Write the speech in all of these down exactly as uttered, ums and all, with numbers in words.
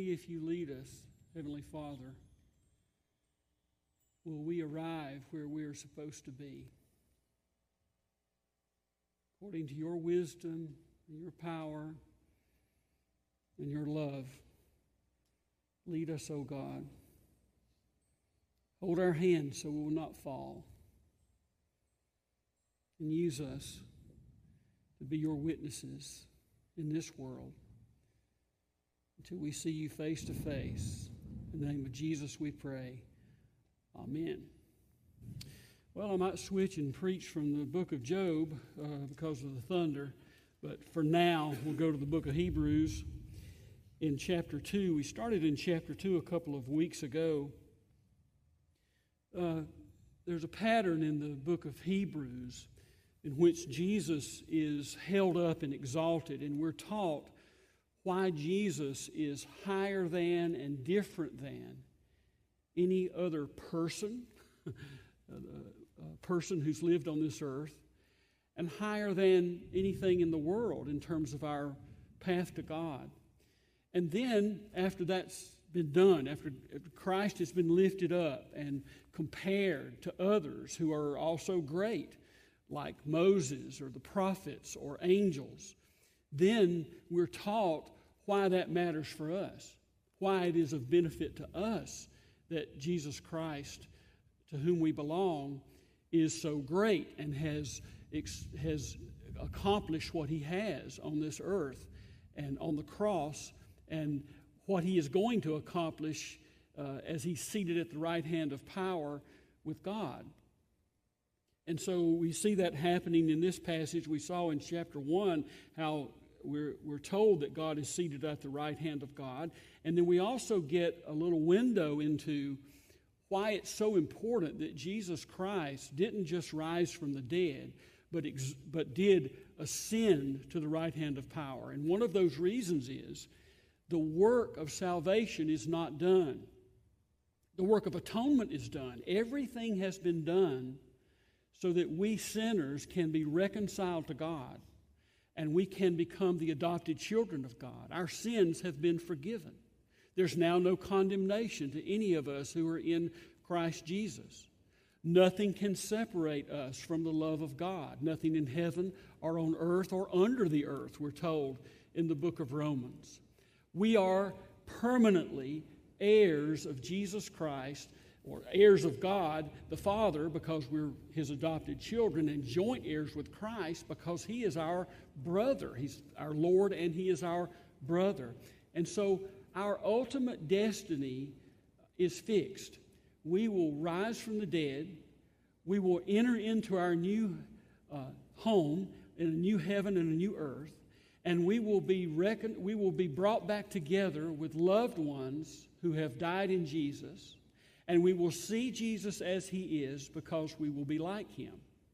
only if you lead us, Heavenly Father, will we arrive where we are supposed to be. According to your wisdom and your power and your love, lead us, O God. Hold our hands so we will not fall. And use us to be your witnesses in this world until we see you face to face. In the name of Jesus we pray. Amen. Well, I might switch and preach from the book of Job uh, because of the thunder, but for now we'll go to the book of Hebrews in chapter two. We started in chapter two a couple of weeks ago. Uh, there's a pattern in the book of Hebrews in which Jesus is held up and exalted, and we're taught why Jesus is higher than and different than any other person, a person who's lived on this earth, and higher than anything in the world in terms of our path to God. And then, after that's been done, after Christ has been lifted up and compared to others who are also great, like Moses or the prophets or angels, then we're taught why that matters for us, why it is of benefit to us that Jesus Christ, to whom we belong, is so great and has, has accomplished what he has on this earth and on the cross, and what he is going to accomplish uh, as he's seated at the right hand of power with God. And so we see that happening in this passage. We saw in chapter one how we're, we're told that God is seated at the right hand of God. And then we also get a little window into why it's so important that Jesus Christ didn't just rise from the dead, but, ex- but did ascend to the right hand of power. And one of those reasons is the work of salvation is not done. The work of atonement is done. Everything has been done so that we sinners can be reconciled to God and we can become the adopted children of God. Our sins have been forgiven. There's now no condemnation to any of us who are in Christ Jesus. Nothing can separate us from the love of God. Nothing in heaven or on earth or under the earth, we're told in the book of Romans. We are permanently heirs of Jesus Christ, or heirs of God the Father, because we're his adopted children, and joint heirs with Christ because he is our brother. He's our Lord and he is our brother. And so our ultimate destiny is fixed. We will rise from the dead. We will enter into our new uh, home in a new heaven and a new earth, and we will be recon- we will be brought back together with loved ones who have died in Jesus. And we will see Jesus as he is because we will be like him.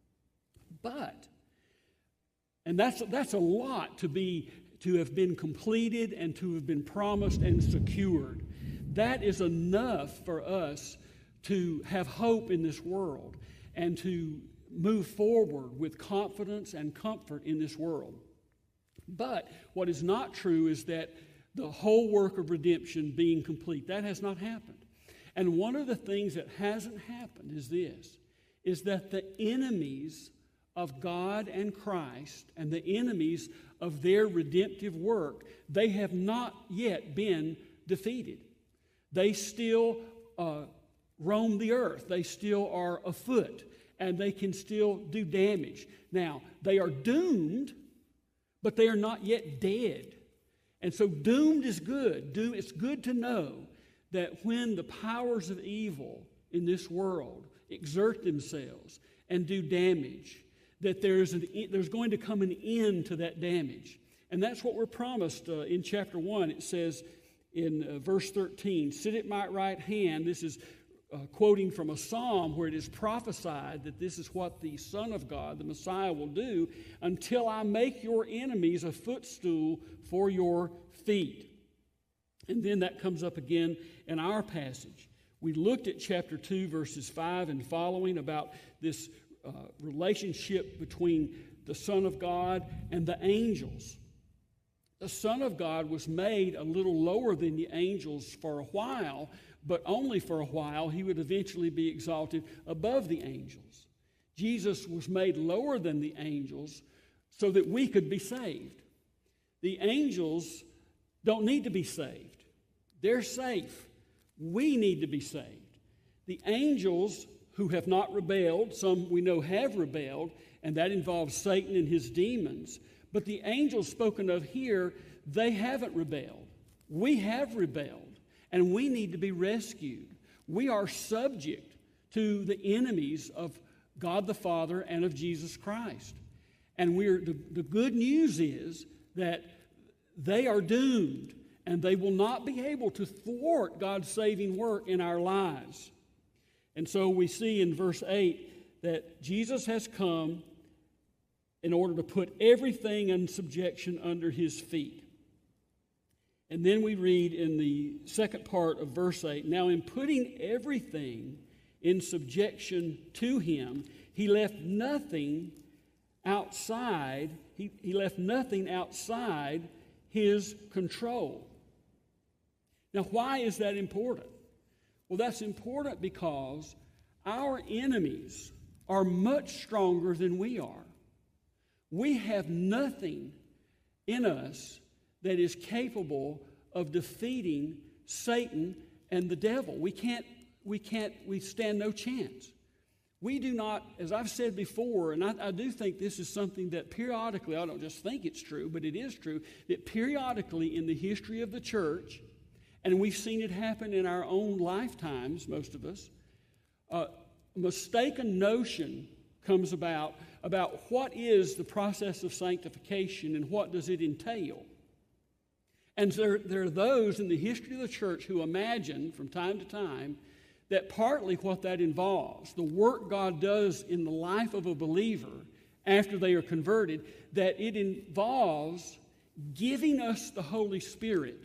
But, and that's, that's a lot to be, to have been completed and to have been promised and secured. That is enough for us to have hope in this world and to move forward with confidence and comfort in this world. But what is not true is that the whole work of redemption being complete, that has not happened. And one of the things that hasn't happened is this, is that the enemies of God and Christ and the enemies of their redemptive work, they have not yet been defeated. They still uh, roam the earth. They still are afoot, and they can still do damage. Now, they are doomed, but they are not yet dead. And so doomed is good. Do, it's good to know that when the powers of evil in this world exert themselves and do damage, that there's, an, there's going to come an end to that damage. And that's what we're promised uh, in chapter one. It says in uh, verse thirteen, "Sit at my right hand." This is uh, quoting from a psalm where it is prophesied that this is what the Son of God, the Messiah, will do, "until I make your enemies a footstool for your feet." And then that comes up again in our passage. We looked at chapter two, verses five and following about this uh, relationship between the Son of God and the angels. the Son of God was made a little lower than the angels for a while, but only for a while. He would eventually be exalted above the angels. Jesus was made lower than the angels so that we could be saved. The angels don't need to be saved. They're safe. We need to be saved. The angels who have not rebelled, some we know have rebelled, and that involves Satan and his demons. But the angels spoken of here, they haven't rebelled. We have rebelled, and we need to be rescued. We are subject to the enemies of God the Father and of Jesus Christ. And we're the, the good news is that they are doomed, and they will not be able to thwart God's saving work in our lives. And so we see in verse eight that Jesus has come in order to put everything in subjection under his feet. And then we read in the second part of verse eight, now in putting everything in subjection to him, he left nothing outside, he, he left nothing outside his control. Now, why is that important? Well, that's important because our enemies are much stronger than we are. We have nothing in us that is capable of defeating Satan and the devil. We can't, we can't, we stand no chance. We do not, as I've said before, and I, I do think this is something that periodically, I don't just think it's true, but it is true, that periodically in the history of the church, and we've seen it happen in our own lifetimes, most of us, a mistaken notion comes about about what is the process of sanctification and what does it entail. And there, there are those in the history of the church who imagine from time to time that partly what that involves, the work God does in the life of a believer after they are converted, that it involves giving us the Holy Spirit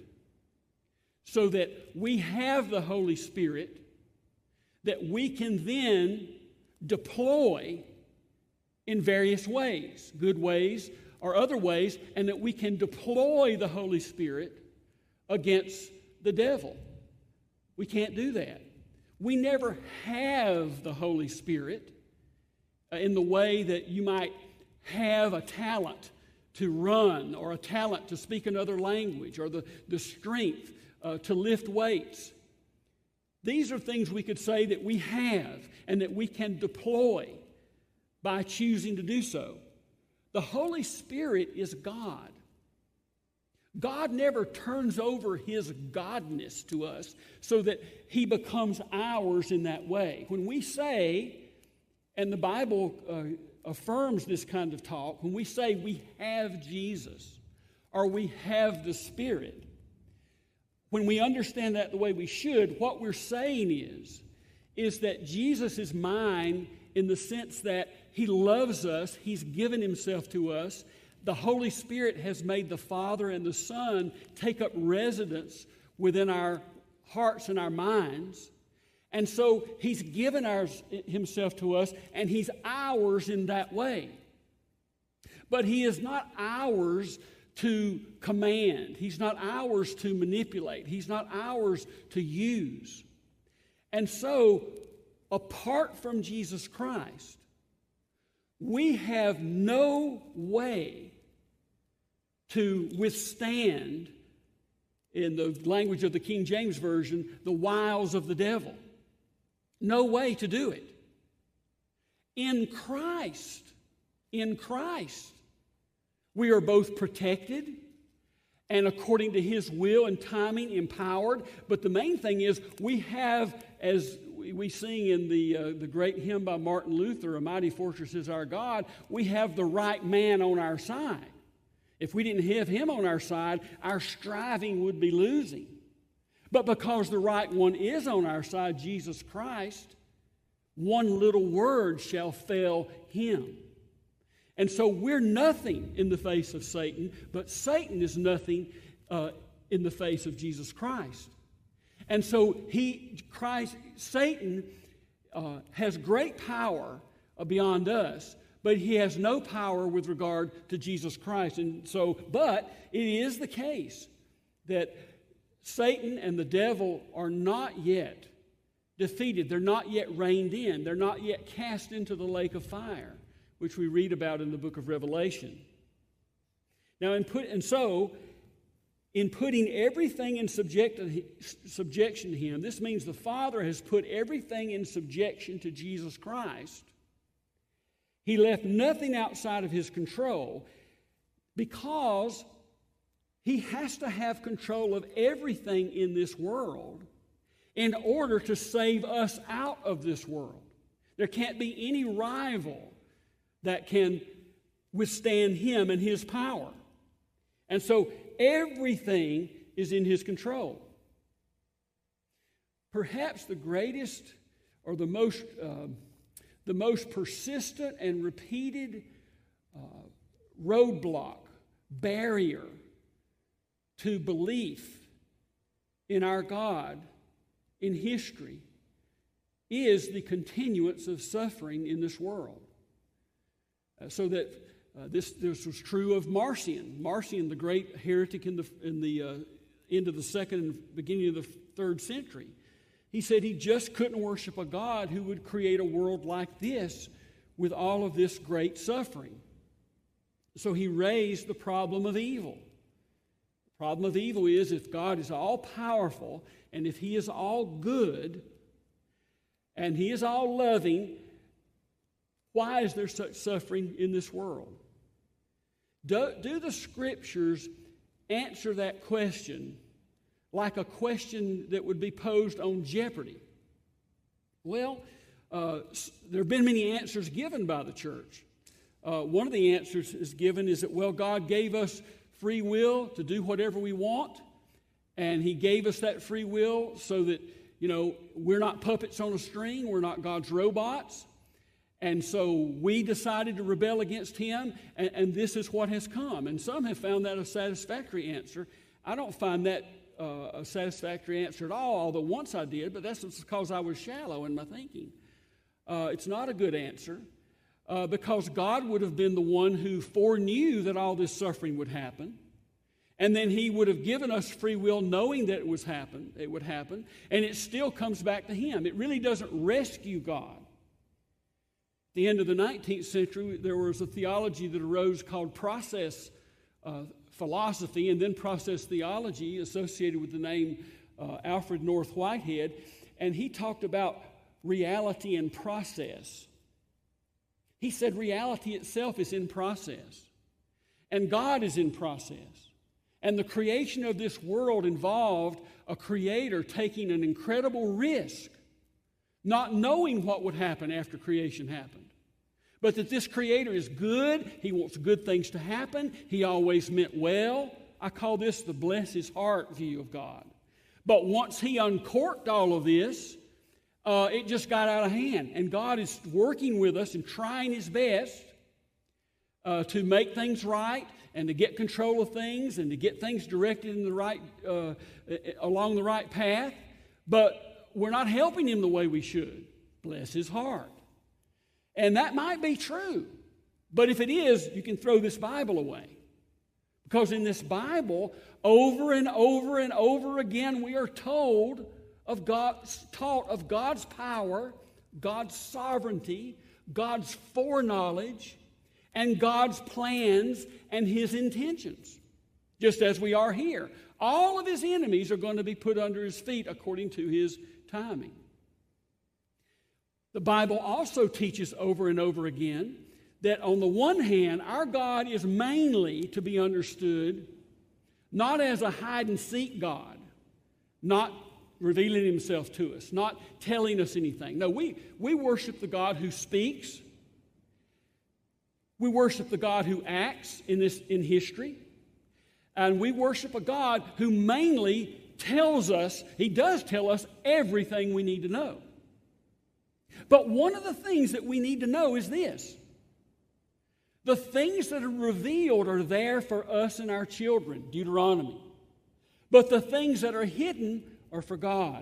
so that we have the Holy Spirit that we can then deploy in various ways, good ways or other ways, and that we can deploy the Holy Spirit against the devil. We can't do that. We never have the Holy Spirit in the way that you might have a talent to run or a talent to speak another language or the, the strength uh, to lift weights. These are things we could say that we have and that we can deploy by choosing to do so. The Holy Spirit is God. God never turns over his godness to us so that he becomes ours in that way. When we say, and the Bible uh, affirms this kind of talk, when we say we have Jesus or we have the Spirit, when we understand that the way we should, what we're saying is, is that Jesus is mine in the sense that he loves us, he's given himself to us. The Holy Spirit has made the Father and the Son take up residence within our hearts and our minds. And so he's given ours, himself to us, and he's ours in that way. But he is not ours to command. He's not ours to manipulate. He's not ours to use. And so, apart from Jesus Christ, we have no way to withstand, in the language of the King James Version, the wiles of the devil. No way to do it. In Christ, in Christ, we are both protected and according to his will and timing empowered. But the main thing is we have, as we sing in the, uh, the great hymn by Martin Luther, A Mighty Fortress is Our God, we have the right man on our side. If we didn't have him on our side, our striving would be losing. But because the right one is on our side, Jesus Christ, one little word shall fail him. And so we're nothing in the face of Satan, but Satan is nothing uh, in the face of Jesus Christ. And so he, Christ, Satan uh, has great power uh, beyond us, but he has no power with regard to Jesus Christ. And so, but it is the case that Satan and the devil are not yet defeated. They're not yet reined in. They're not yet cast into the lake of fire, which we read about in the book of Revelation. Now, in put, and so, in putting everything in subject, subjection to him, this means the Father has put everything in subjection to Jesus Christ. He left nothing outside of his control because he has to have control of everything in this world in order to save us out of this world. There can't be any rival that can withstand him and his power. And so everything is in his control. Perhaps the greatest or the most, uh, the most persistent and repeated uh, roadblock, barrier to belief in our God in history is the continuance of suffering in this world. Uh, so that uh, this, this was true of Marcion. Marcion, the great heretic in the, in the uh, end of the second and beginning of the third century. He said he just couldn't worship a God who would create a world like this with all of this great suffering. So he raised the problem of evil. The problem of evil is if God is all-powerful and if he is all good and he is all loving, why is there such suffering in this world? Do, do the Scriptures answer that question like a question that would be posed on Jeopardy? Well, uh, there have been many answers given by the church. Uh, one of the answers is given is that, well, God gave us free will to do whatever we want, and he gave us that free will so that, you know, we're not puppets on a string, we're not God's robots. And so we decided to rebel against him, and, and this is what has come. And some have found that a satisfactory answer. I don't find that uh, a satisfactory answer at all, although once I did, but that's because I was shallow in my thinking. Uh, it's not a good answer uh, because God would have been the one who foreknew that all this suffering would happen. And then he would have given us free will knowing that it was happen, it would happen, and it still comes back to him. It really doesn't rescue God. At the end of the nineteenth century, there was a theology that arose called process uh, philosophy and then process theology associated with the name uh, Alfred North Whitehead, and he talked about reality and process. He said reality itself is in process, and God is in process. And the creation of this world involved a creator taking an incredible risk, not knowing what would happen after creation happened. But that this creator is good, he wants good things to happen, he always meant well. I call this the bless his heart view of God. But once he uncorked all of this, uh, it just got out of hand. And God is working with us and trying his best uh, to make things right and to get control of things and to get things directed in the right, uh, along the right path. But we're not helping him the way we should. Bless his heart. And that might be true. But if it is, you can throw this Bible away. Because in this Bible, over and over and over again, we are told of God's, taught of God's power, God's sovereignty, God's foreknowledge, and God's plans and his intentions. Just as we are here. All of his enemies are going to be put under his feet according to his timing. The Bible also teaches over and over again that on the one hand, our God is mainly to be understood not as a hide-and-seek God, not revealing himself to us, not telling us anything. No, we, we worship the God who speaks. We worship the God who acts in, this, in history. And we worship a God who mainly tells us, he does tell us everything we need to know. But one of the things that we need to know is this. The things that are revealed are there for us and our children, Deuteronomy. But the things that are hidden are for God.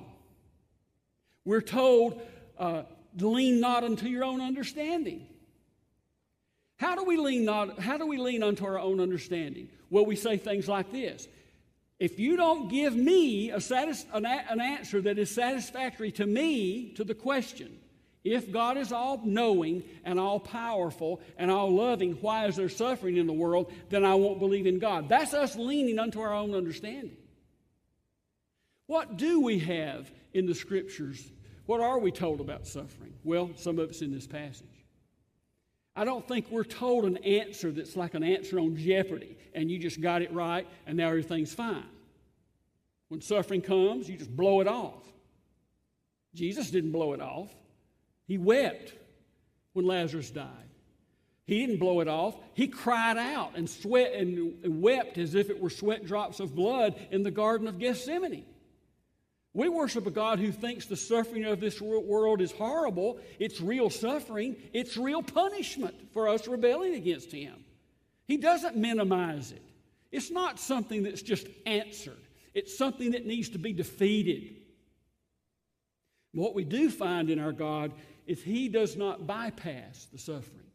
We're told, uh, lean not unto your own understanding. How do we lean not, how do we lean unto our own understanding? Well, we say things like this. If you don't give me a satis, an, a, an answer that is satisfactory to me to the question, if God is all-knowing and all-powerful and all-loving, why is there suffering in the world, then I won't believe in God. That's us leaning unto our own understanding. What do we have in the Scriptures? What are we told about suffering? Well, some of it's in this passage. I don't think we're told an answer that's like an answer on Jeopardy, and you just got it right, and now everything's fine. When suffering comes, you just blow it off. Jesus didn't blow it off. He wept when Lazarus died. He didn't blow it off. He cried out and sweat and wept as if it were sweat drops of blood in the Garden of Gethsemane. We worship a God who thinks the suffering of this world is horrible. It's real suffering. It's real punishment for us rebelling against Him. He doesn't minimize it. It's not something that's just answered. It's something that needs to be defeated. What we do find in our God is He does not bypass the suffering.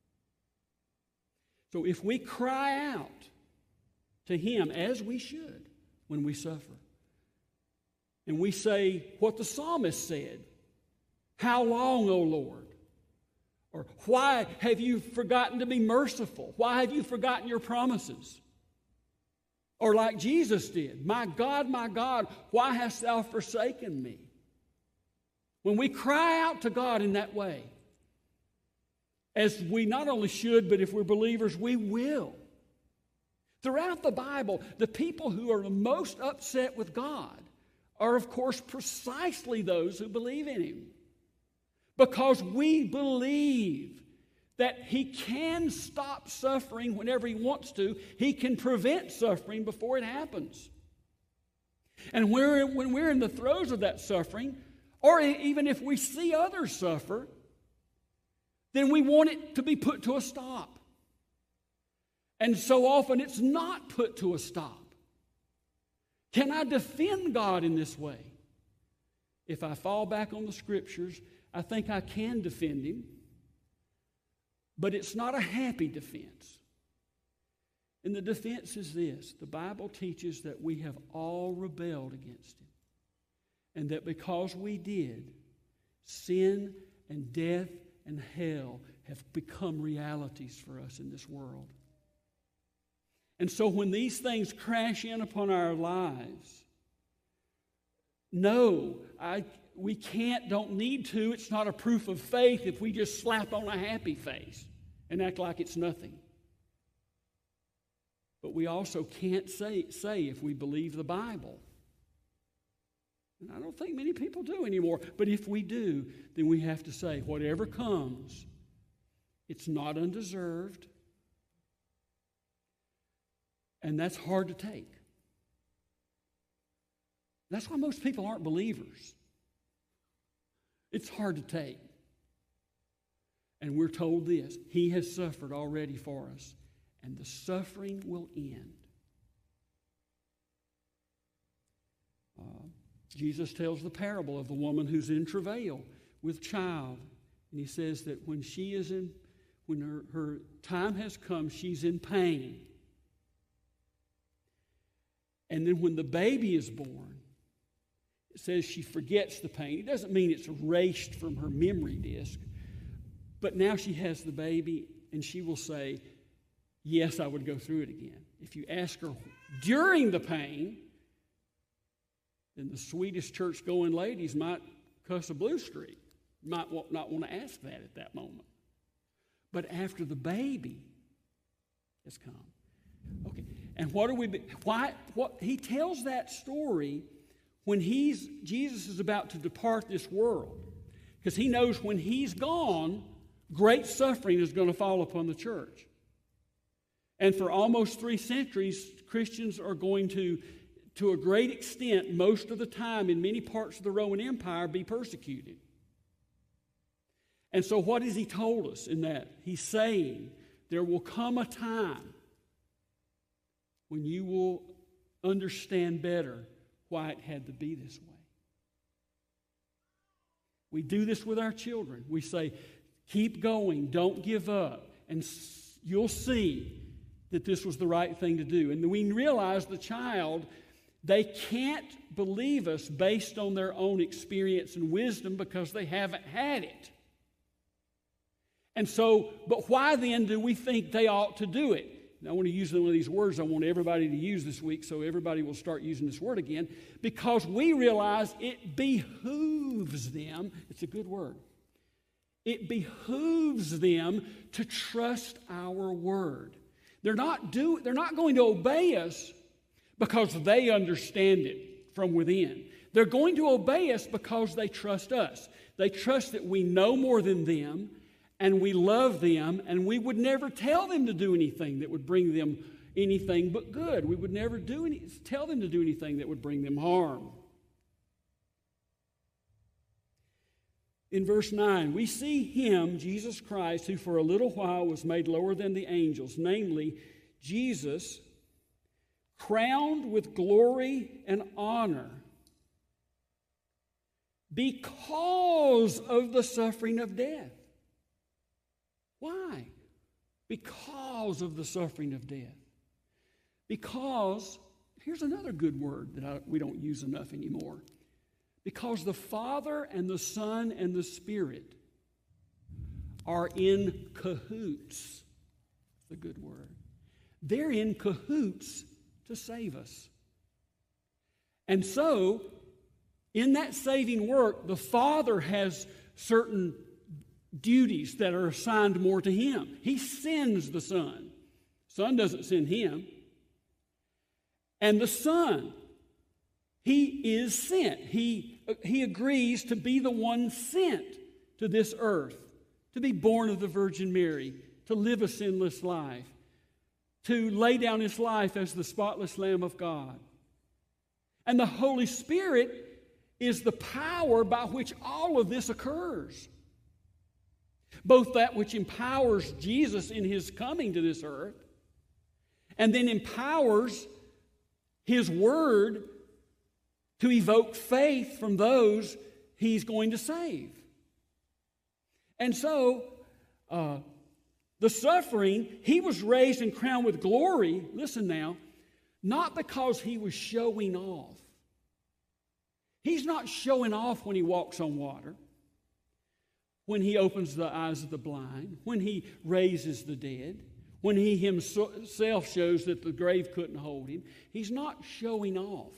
So if we cry out to Him, as we should when we suffer, and we say what the psalmist said, "How long, O Lord?" Or, "Why have you forgotten to be merciful? Why have you forgotten your promises?" Or like Jesus did, "My God, my God, why hast thou forsaken me?" When we cry out to God in that way, as we not only should, but if we're believers, we will. Throughout the Bible, the people who are the most upset with God are, of course, precisely those who believe in Him. Because we believe that He can stop suffering whenever He wants to. He can prevent suffering before it happens. And we're, when we're in the throes of that suffering, or even if we see others suffer, then we want it to be put to a stop. And so often it's not put to a stop. Can I defend God in this way? If I fall back on the Scriptures, I think I can defend Him. But it's not a happy defense. And the defense is this: the Bible teaches that we have all rebelled against Him. And that because we did, sin and death and hell have become realities for us in this world. And so when these things crash in upon our lives, no, I, we can't, don't need to. It's not a proof of faith if we just slap on a happy face and act like it's nothing. But we also can't say, say if we believe the Bible. And I don't think many people do anymore. But if we do, then we have to say, whatever comes, it's not undeserved. And that's hard to take. That's why most people aren't believers. It's hard to take. And we're told this: He has suffered already for us, and the suffering will end. Uh, Jesus tells the parable of the woman who's in travail with child. And He says that when she is in, when her, her time has come, she's in pain. And then when the baby is born, it says she forgets the pain. It doesn't mean it's erased from her memory disk. But now she has the baby, and she will say, yes, I would go through it again. If you ask her during the pain, then the sweetest church-going ladies might cuss a blue streak. Might not want to ask that at that moment. But after the baby has come. Okay, and what are we, why, what, he tells that story when he's, Jesus is about to depart this world. Because he knows when he's gone, great suffering is going to fall upon the church. And for almost three centuries, Christians are going to, to a great extent, most of the time in many parts of the Roman Empire, be persecuted. And so what has he told us in that? He's saying there will come a time when you will understand better why it had to be this way. We do this with our children. We say, keep going, don't give up. and you'll see that this was the right thing to do. And we realize the child, they can't believe us based on their own experience and wisdom because they haven't had it. And so, but why then do we think they ought to do it? Now, I want to use one of these words I want everybody to use this week, so everybody will start using this word again, because we realize it behooves them. It's a good word. It behooves them to trust our word. They're not do, they're not going to obey us because they understand it from within. They're going to obey us because they trust us. They trust that we know more than them, and we love them, and we would never tell them to do anything that would bring them anything but good. We would never do any, tell them to do anything that would bring them harm. In verse nine, we see him, Jesus Christ, who for a little while was made lower than the angels, namely, Jesus, crowned with glory and honor because of the suffering of death. Why? Because of the suffering of death. Because, here's another good word that I, we don't use enough anymore. Because the Father and the Son and the Spirit are in cahoots. That's a good word. They're in cahoots to save us. And so, in that saving work, the Father has certain duties that are assigned more to him. He sends the Son. The Son doesn't send him. And the Son, he is sent. He, he agrees to be the one sent to this earth, to be born of the Virgin Mary, to live a sinless life, to lay down his life as the spotless Lamb of God. And the Holy Spirit is the power by which all of this occurs. Both that which empowers Jesus in his coming to this earth, and then empowers his word to evoke faith from those he's going to save. And so, uh, the suffering, he was raised and crowned with glory, listen now, not because he was showing off. He's not showing off when he walks on water, when he opens the eyes of the blind, when he raises the dead, when he himself shows that the grave couldn't hold him. He's not showing off.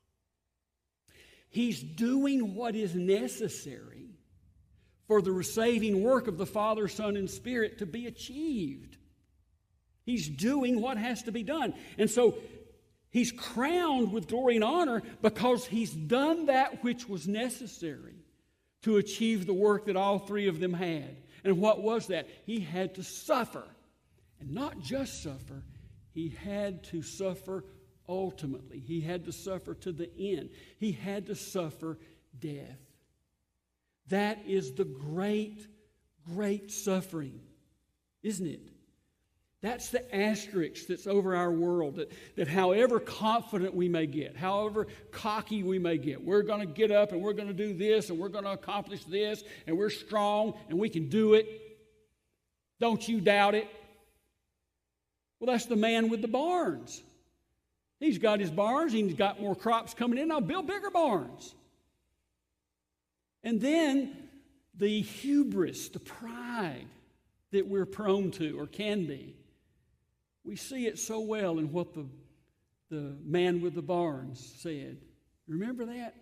He's doing what is necessary for the saving work of the Father, Son, and Spirit to be achieved. He's doing what has to be done. And so he's crowned with glory and honor because he's done that which was necessary to achieve the work that all three of them had. And what was that? He had to suffer. And not just suffer, he had to suffer ultimately. He had to suffer to the end. He had to suffer death. That is the great, great suffering, isn't it? That's the asterisk that's over our world, that, that however confident we may get, however cocky we may get, we're going to get up and we're going to do this and we're going to accomplish this and we're strong and we can do it. Don't you doubt it. Well, that's the man with the barns. He's got his barns. He's got more crops coming in. I'll build bigger barns. And then the hubris, the pride that we're prone to or can be. We see it so well in what the, the man with the barns said. Remember that?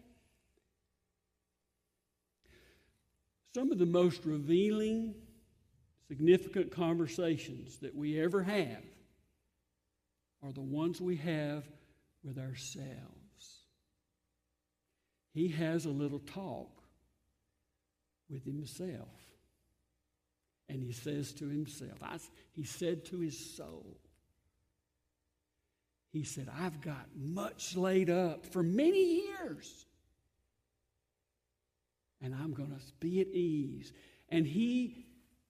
Some of the most revealing, significant conversations that we ever have are the ones we have with ourselves. He has a little talk with himself. And he says to himself, I, he said to his soul, he said, I've got much laid up for many years. And I'm going to be at ease. And he,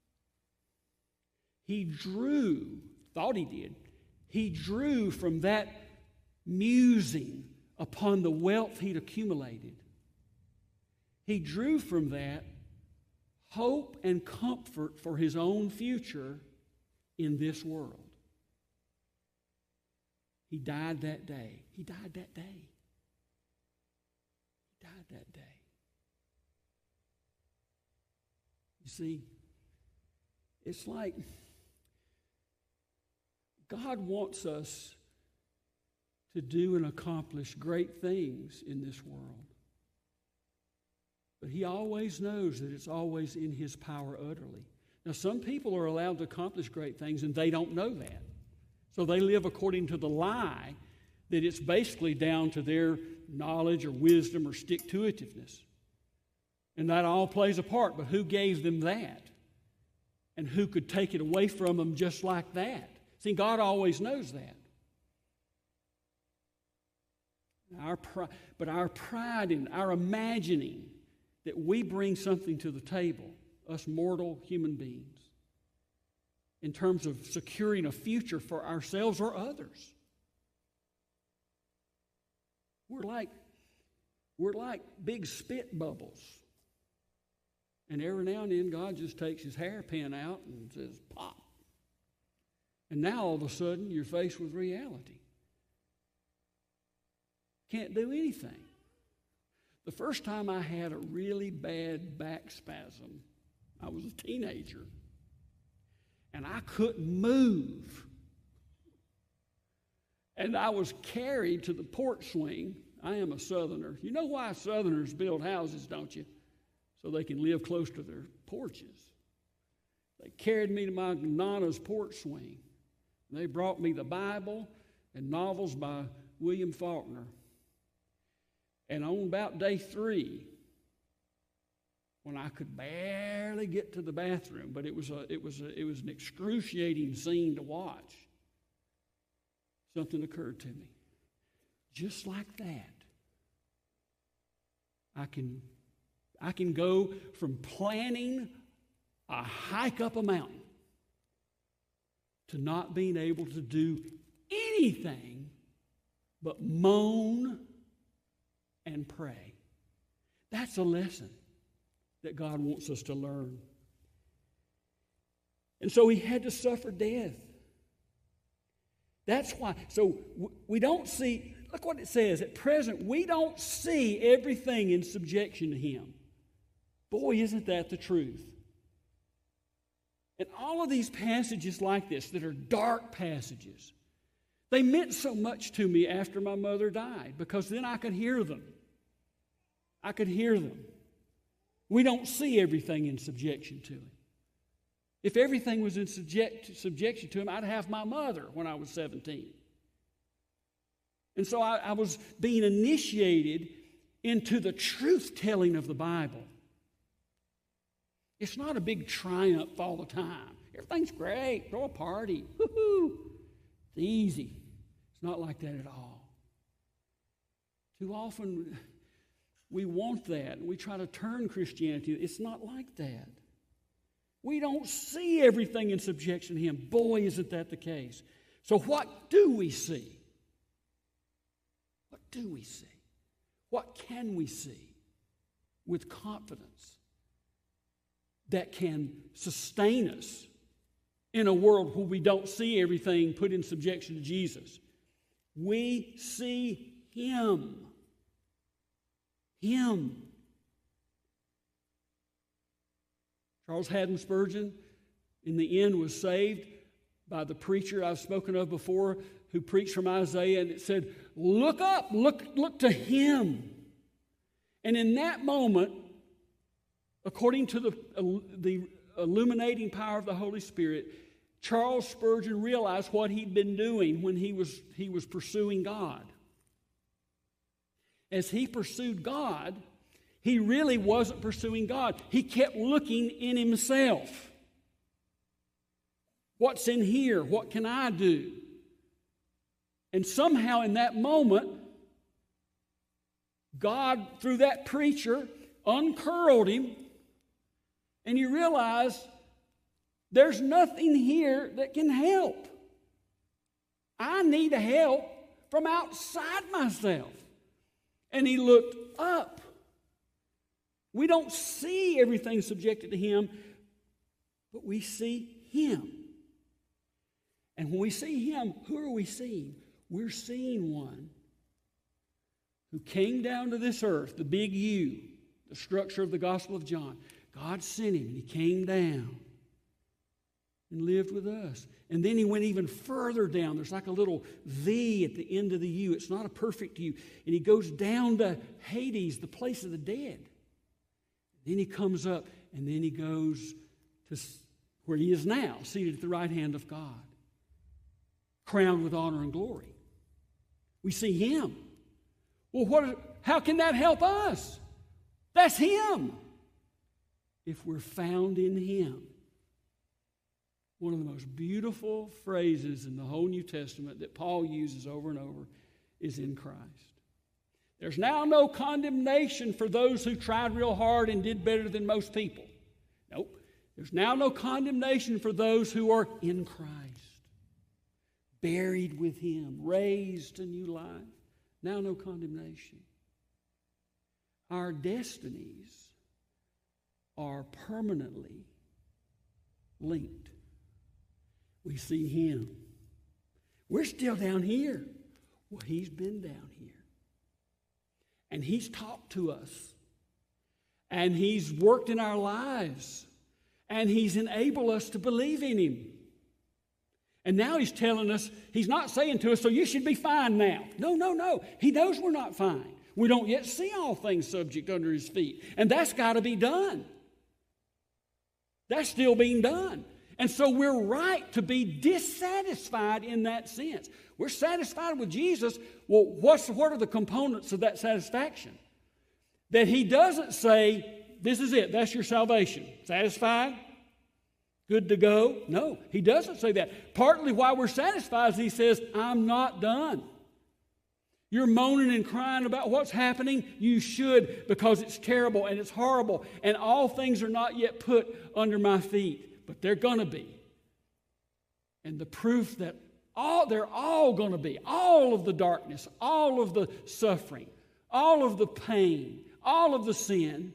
he drew, thought he did, he drew from that musing upon the wealth he'd accumulated. He drew from that hope and comfort for his own future in this world. He died that day. He died that day. He died that day. You see, it's like God wants us to do and accomplish great things in this world. But He always knows that it's always in His power utterly. Now, some people are allowed to accomplish great things and they don't know that. So they live according to the lie that it's basically down to their knowledge or wisdom or stick-to-itiveness. And that all plays a part. But who gave them that? And who could take it away from them just like that? See, God always knows that. Our pri- but our pride and our imagining that we bring something to the table, us mortal human beings, in terms of securing a future for ourselves or others. We're like, we're like big spit bubbles. And every now and then God just takes His hairpin out and says, pop. And now all of a sudden you're faced with reality. Can't do anything. The first time I had a really bad back spasm, I was a teenager. And I couldn't move. And I was carried to the porch swing. I am a Southerner. You know why Southerners build houses, don't you? So they can live close to their porches. They carried me to my Nana's porch swing. They brought me the Bible and novels by William Faulkner. And on about day three, when I could barely get to the bathroom, but it was a, it was a, it was an excruciating scene to watch, something occurred to me. Just like that, I can, I can go from planning a hike up a mountain to not being able to do anything but moan and pray. That's a lesson that God wants us to learn. And so He had to suffer death. That's why. So we don't see, look what it says. At present, we don't see everything in subjection to Him. Boy, isn't that the truth? And all of these passages like this that are dark passages, they meant so much to me after my mother died, because then I could hear them. I could hear them. We don't see everything in subjection to Him. If everything was in subject, subjection to Him, I'd have my mother when I was seventeen. And so I, I was being initiated into the truth-telling of the Bible. It's not a big triumph all the time. Everything's great. Throw a party. Woo-hoo. It's easy. It's not like that at all. Too often we want that, and we try to turn Christianity. It's not like that. We don't see everything in subjection to Him. Boy, isn't that the case. So what do we see? What do we see? What can we see with confidence that can sustain us in a world where we don't see everything put in subjection to Jesus? We see Him. Him. Charles Haddon Spurgeon, in the end, was saved by the preacher I've spoken of before, who preached from Isaiah, and it said, look up, look, look to Him. And in that moment, according to the, uh, the illuminating power of the Holy Spirit, Charles Spurgeon realized what he'd been doing when he was, he was pursuing God. As he pursued God, he really wasn't pursuing God. He kept looking in himself. What's in here? What can I do? And somehow in that moment, God, through that preacher, uncurled him, and you realize there's nothing here that can help. I need help from outside myself. And he looked up. We don't see everything subjected to Him, but we see Him. And when we see him, who are we seeing? We're seeing one who came down to this earth, the big U, the structure of the Gospel of John. God sent him, and he came down and lived with us. And then he went even further down. There's like a little V at the end of the U. It's not a perfect U. And he goes down to Hades, the place of the dead. Then he comes up, and then he goes to where he is now, seated at the right hand of God, crowned with honor and glory. We see him. Well, what? How can that help us? That's him. If we're found in him. One of the most beautiful phrases in the whole New Testament that Paul uses over and over is in Christ. There's now no condemnation for those who tried real hard and did better than most people. Nope. There's now no condemnation for those who are in Christ, buried with him, raised to new life. Now no condemnation. Our destinies are permanently linked. We see him. We're still down here. Well, he's been down here. And he's talked to us. And he's worked in our lives. And he's enabled us to believe in him. And now he's telling us, he's not saying to us, so you should be fine now. No, no, no. He knows we're not fine. We don't yet see all things subject under his feet. And that's got to be done. That's still being done. And so we're right to be dissatisfied in that sense. We're satisfied with Jesus. Well, what's, what are the components of that satisfaction? That he doesn't say, this is it, that's your salvation. Satisfied? Good to go? No, he doesn't say that. Partly why we're satisfied is he says, I'm not done. You're moaning and crying about what's happening. You should, because it's terrible and it's horrible. And all things are not yet put under my feet. But they're going to be. And the proof that all they're all going to be, all of the darkness, all of the suffering, all of the pain, all of the sin,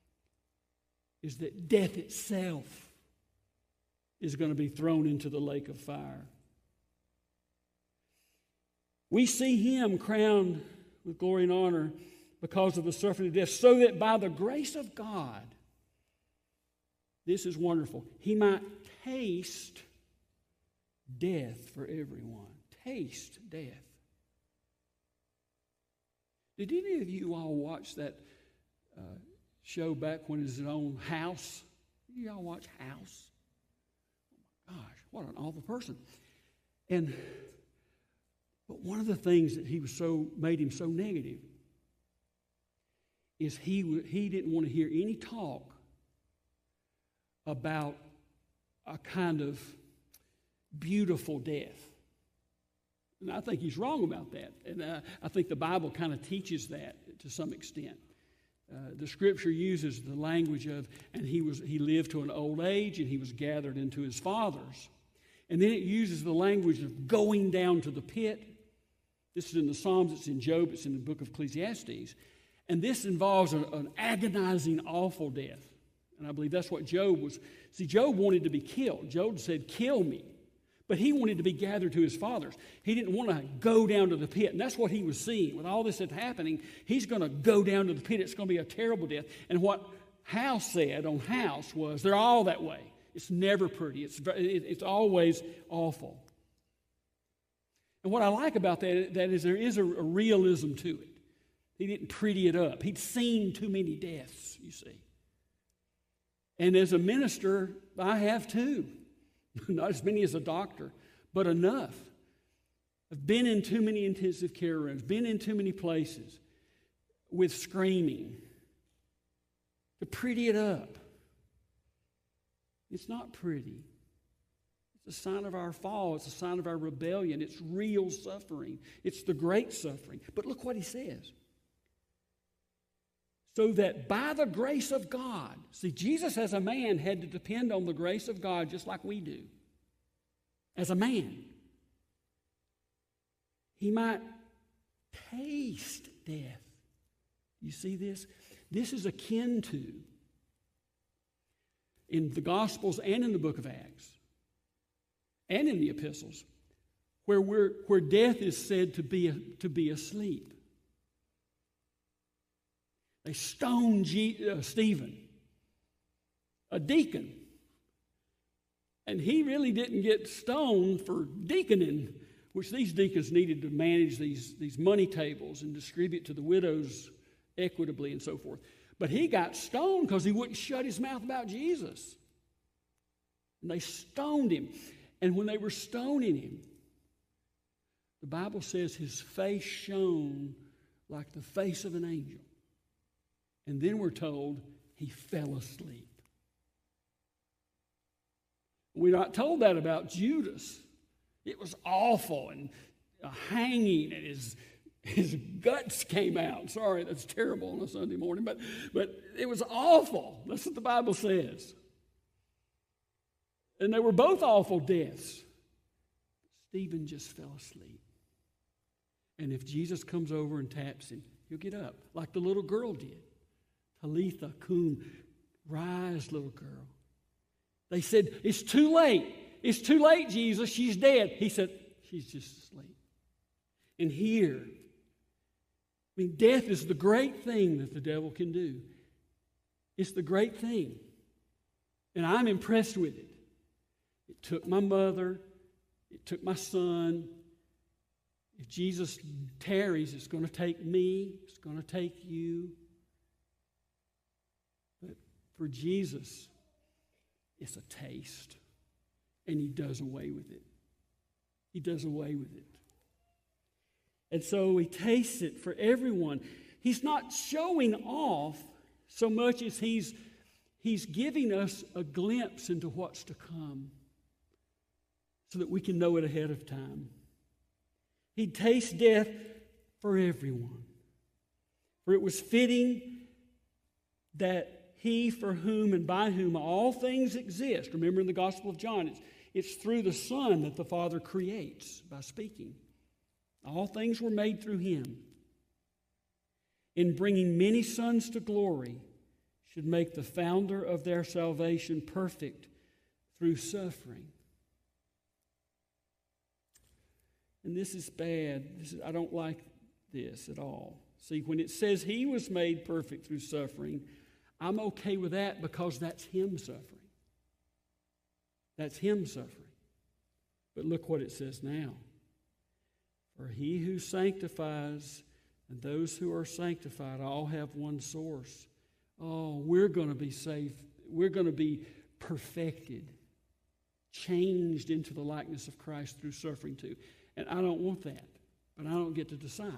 is that death itself is going to be thrown into the lake of fire. We see him crowned with glory and honor because of the suffering of death, so that by the grace of God, this is wonderful, he might taste death for everyone. Taste death. Did any of you all watch that uh, show back when it was on House? Did you all watch House? Oh my gosh, what an awful person. And but one of the things that he was so made him so negative is he he didn't want to hear any talk about a kind of beautiful death. And I think he's wrong about that. And uh, I think the Bible kind of teaches that to some extent. Uh, the Scripture uses the language of, and he was he lived to an old age, and he was gathered into his fathers. And then it uses the language of going down to the pit. This is in the Psalms, it's in Job, it's in the book of Ecclesiastes. And this involves a, an agonizing, awful death. And I believe that's what Job was. See, Job wanted to be killed. Job said, kill me. But he wanted to be gathered to his fathers. He didn't want to go down to the pit. And that's what he was seeing. With all this that's happening, he's going to go down to the pit. It's going to be a terrible death. And what House said on House was, they're all that way. It's never pretty. It's, it's always awful. And what I like about that, that is there is a, a realism to it. He didn't pretty it up. He'd seen too many deaths, you see. And as a minister, I have too. Not as many as a doctor, but enough. I've been in too many intensive care rooms, been in too many places with screaming to pretty it up. It's not pretty. It's a sign of our fall. It's a sign of our rebellion. It's real suffering. It's the great suffering. But look what he says. So that by the grace of God, see, Jesus as a man had to depend on the grace of God just like we do. As a man, he might taste death. You see this? This is akin to, in the Gospels and in the book of Acts, and in the epistles, where, we're, where death is said to be, to be asleep. They stoned G, uh, Stephen, a deacon. And he really didn't get stoned for deaconing, which these deacons needed to manage these, these money tables and distribute to the widows equitably and so forth. But he got stoned because he wouldn't shut his mouth about Jesus. And they stoned him. And when they were stoning him, the Bible says his face shone like the face of an angel. And then we're told he fell asleep. We're not told that about Judas. It was awful, and a hanging, and his, his guts came out. Sorry, that's terrible on a Sunday morning, but, but it was awful. That's what the Bible says. And they were both awful deaths. Stephen just fell asleep. And if Jesus comes over and taps him, he'll get up, like the little girl did. Talitha cum, rise, little girl. They said, it's too late. It's too late, Jesus. She's dead. He said, she's just asleep. And here, I mean, death is the great thing that the devil can do. It's the great thing. And I'm impressed with it. It took my mother. It took my son. If Jesus tarries, it's going to take me. It's going to take you. But for Jesus, it's a taste. And he does away with it. He does away with it. And so he tastes it for everyone. He's not showing off so much as he's, he's giving us a glimpse into what's to come so that we can know it ahead of time. He tastes death for everyone. For it was fitting that he for whom and by whom all things exist. Remember in the Gospel of John, it's, it's through the Son that the Father creates by speaking. All things were made through him. In bringing many sons to glory, should make the founder of their salvation perfect through suffering. And this is bad. This is, I don't like this at all. See, when it says he was made perfect through suffering, I'm okay with that because that's him suffering. That's him suffering. But look what it says now. For he who sanctifies and those who are sanctified all have one source. Oh, we're going to be saved. We're going to be perfected, changed into the likeness of Christ through suffering too. And I don't want that, but I don't get to decide.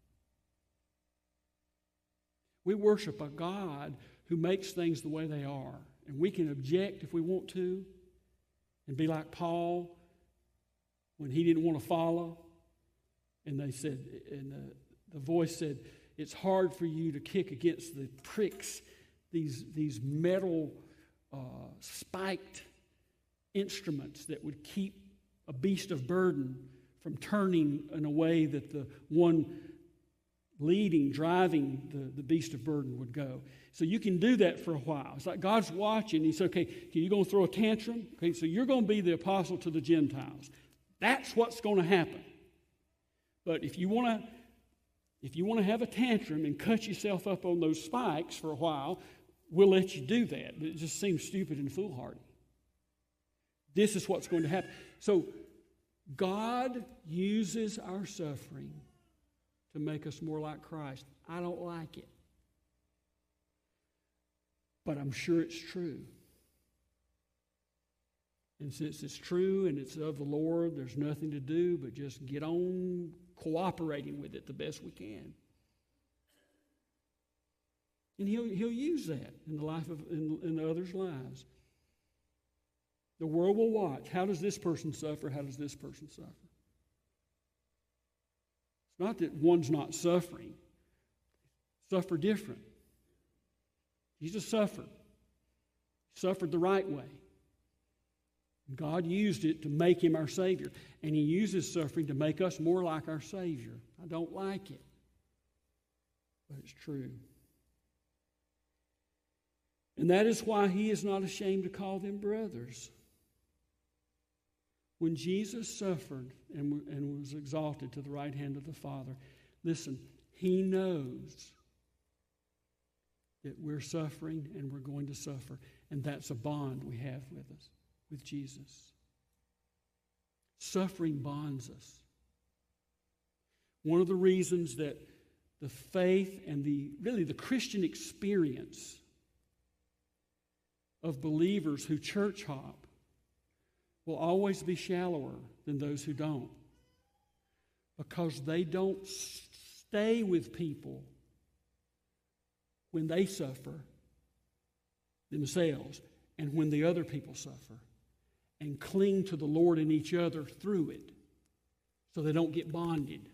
We worship a God who makes things the way they are. And we can object if we want to and be like Paul when he didn't want to follow. And they said, and the, the voice said, it's hard for you to kick against the pricks, these, these metal uh, spiked instruments that would keep a beast of burden from turning in a way that the one leading, driving the, the beast of burden would go. So you can do that for a while. It's like God's watching. He said, okay, okay, you going to throw a tantrum? Okay, so you're going to be the apostle to the Gentiles. That's what's going to happen. But if you want to if you want to have a tantrum and cut yourself up on those spikes for a while, we'll let you do that. But it just seems stupid and foolhardy. This is what's going to happen. So God uses our suffering to make us more like Christ. I don't like it. But I'm sure it's true. And since it's true and it's of the Lord, there's nothing to do but just get on cooperating with it the best we can. And he'll, he'll use that in the life of in, in others' lives. The world will watch. How does this person suffer? How does this person suffer? It's not that one's not suffering. Suffer different. Jesus suffered. He suffered the right way. God used it to make him our Savior. And he uses suffering to make us more like our Savior. I don't like it, but it's true. And that is why he is not ashamed to call them brothers. When Jesus suffered and, and was exalted to the right hand of the Father, listen, he knows that we're suffering and we're going to suffer. And that's a bond we have with us, with Jesus. Suffering bonds us. One of the reasons that the faith and the really the Christian experience of believers who church hop will always be shallower than those who don't, because they don't stay with people when they suffer themselves and when the other people suffer, and cling to the Lord and each other through it so they don't get bonded.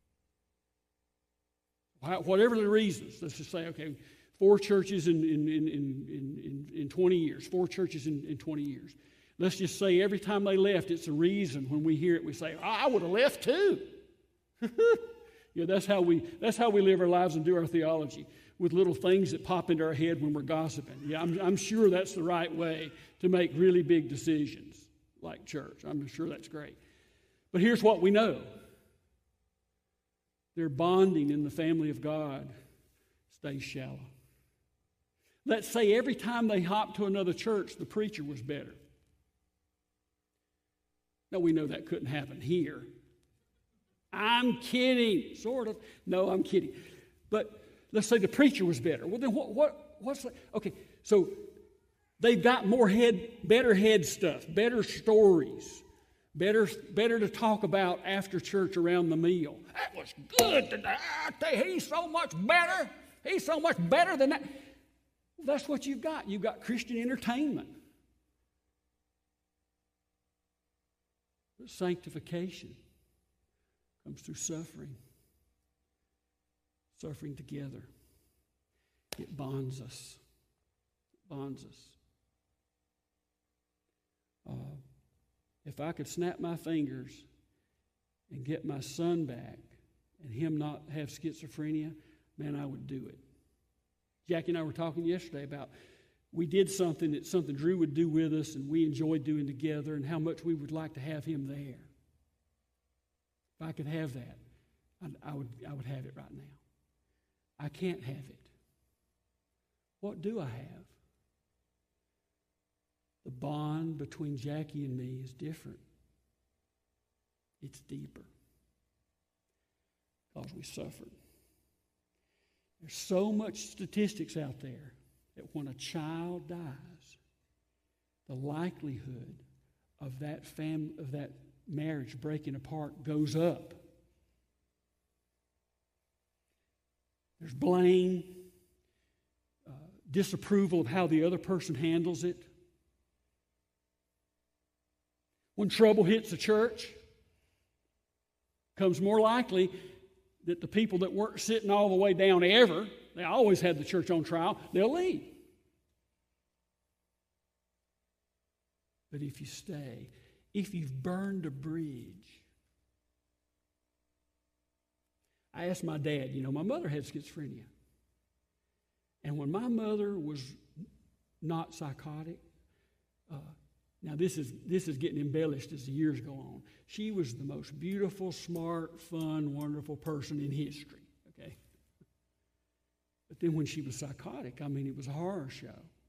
Whatever the reasons, let's just say, okay, four churches in, in, in, in, in, in twenty years, four churches in, in twenty years. Let's just say every time they left, it's a reason. When we hear it, we say, oh, I would have left too. Yeah, that's how we that's how we live our lives and do our theology, with little things that pop into our head when we're gossiping. Yeah, I'm, I'm sure that's the right way to make really big decisions like church. I'm sure that's great. But here's what we know. Their bonding in the family of God stays shallow. Let's say every time they hopped to another church, the preacher was better. Now, we know that couldn't happen here. I'm kidding, sort of. No, I'm kidding. But let's say the preacher was better. Well, then what? what what's that? Okay, so they've got more head, better head stuff, better stories, better, better to talk about after church around the meal. That was good today. I tell you, he's so much better. He's so much better than that. Well, that's what you've got. You've got Christian entertainment. But sanctification comes through suffering. Suffering together. It bonds us. It bonds us. Uh, if I could snap my fingers and get my son back and him not have schizophrenia, man, I would do it. Jackie and I were talking yesterday about we did something that something Drew would do with us and we enjoyed doing together, and how much we would like to have him there. If I could have that, I, I would I would have it right now. I can't have it. What do I have? The bond between Jackie and me is different. It's deeper because we suffered. There's so much statistics out there that when a child dies, the likelihood of that fam- of that marriage breaking apart goes up. There's blame, uh, disapproval of how the other person handles it. When trouble hits the church, it becomes more likely that the people that weren't sitting all the way down ever, they always had the church on trial, they'll leave. But if you stay, if you've burned a bridge. I asked my dad, you know, my mother had schizophrenia. And when my mother was not psychotic, uh, now this is this is getting embellished as the years go on. She was the most beautiful, smart, fun, wonderful person in history, okay? But then when she was psychotic, I mean, it was a horror show.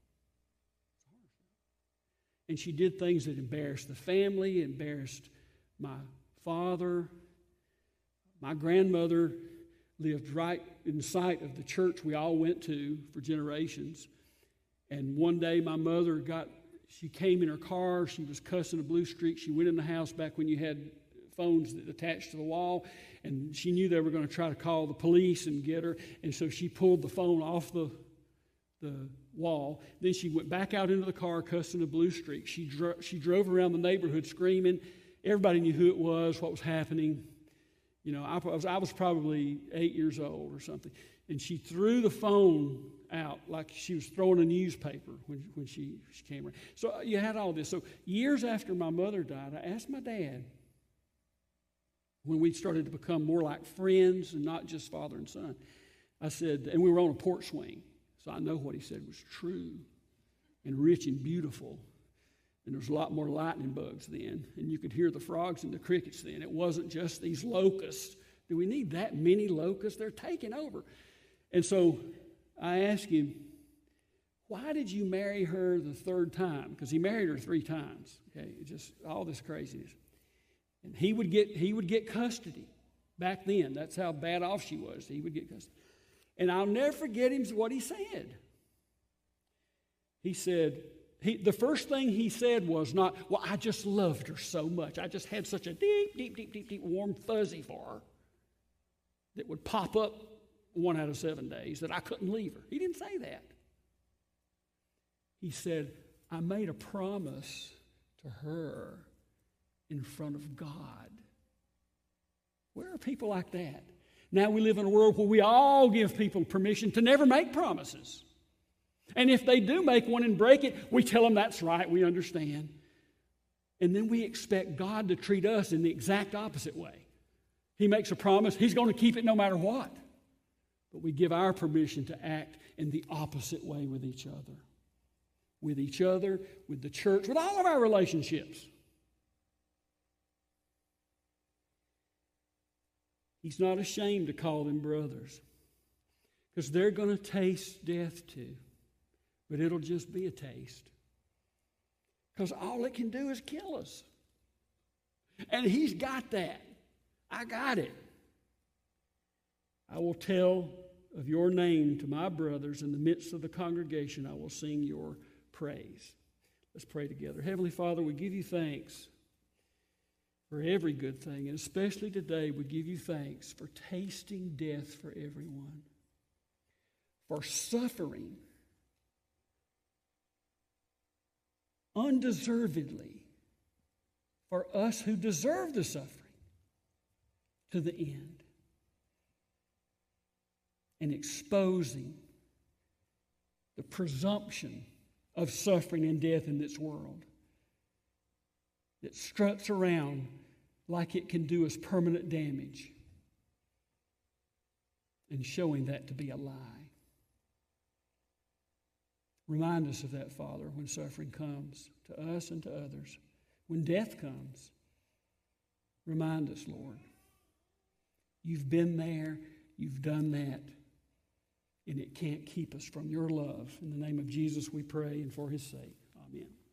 And she did things that embarrassed the family, embarrassed my father. My grandmother lived right in sight of the church we all went to for generations. And one day my mother got, she came in her car, she was cussing a blue streak. She went in the house back when you had phones that attached to the wall, and she knew they were going to try to call the police and get her. And so she pulled the phone off the, the wall. Then she went back out into the car cussing a blue streak. She, dro- she drove around the neighborhood screaming. Everybody knew who it was, what was happening. You know, I was, I was probably eight years old or something. And she threw the phone out like she was throwing a newspaper when, when she, she came around. So you had all this. So years after my mother died, I asked my dad, when we started to become more like friends and not just father and son, I said, and we were on a porch swing, so I know what he said was true and rich and beautiful. And there was a lot more lightning bugs then, and you could hear the frogs and the crickets then. It wasn't just these locusts. Do we need that many locusts? They're taking over. And so I asked him, why did you marry her the third time? Because he married her three times. Okay, just all this craziness. And he would get he would get custody back then. That's how bad off she was. He would get custody. And I'll never forget him what he said. He said, he, the first thing he said was not, well, I just loved her so much. I just had such a deep, deep, deep, deep, deep, warm fuzzy for her that would pop up one out of seven days that I couldn't leave her. He didn't say that. He said, I made a promise to her in front of God. Where are people like that? Now we live in a world where we all give people permission to never make promises. And if they do make one and break it, we tell them that's right, we understand. And then we expect God to treat us in the exact opposite way. He makes a promise, He's going to keep it no matter what. But we give our permission to act in the opposite way with each other. With each other, with the church, with all of our relationships. He's not ashamed to call them brothers, because they're going to taste death too. But it'll just be a taste. Because all it can do is kill us. And He's got that. I got it. I will tell of your name to my brothers in the midst of the congregation. I will sing your praise. Let's pray together. Heavenly Father, we give you thanks for every good thing, and especially today we give you thanks for tasting death for everyone, for suffering undeservedly for us who deserve the suffering to the end, and exposing the presumption of suffering and death in this world that struts around like it can do us permanent damage, and showing that to be a lie. Remind us of that, Father, when suffering comes to us and to others. When death comes, remind us, Lord. You've been there, you've done that, and it can't keep us from your love. In the name of Jesus we pray, and for His sake, amen.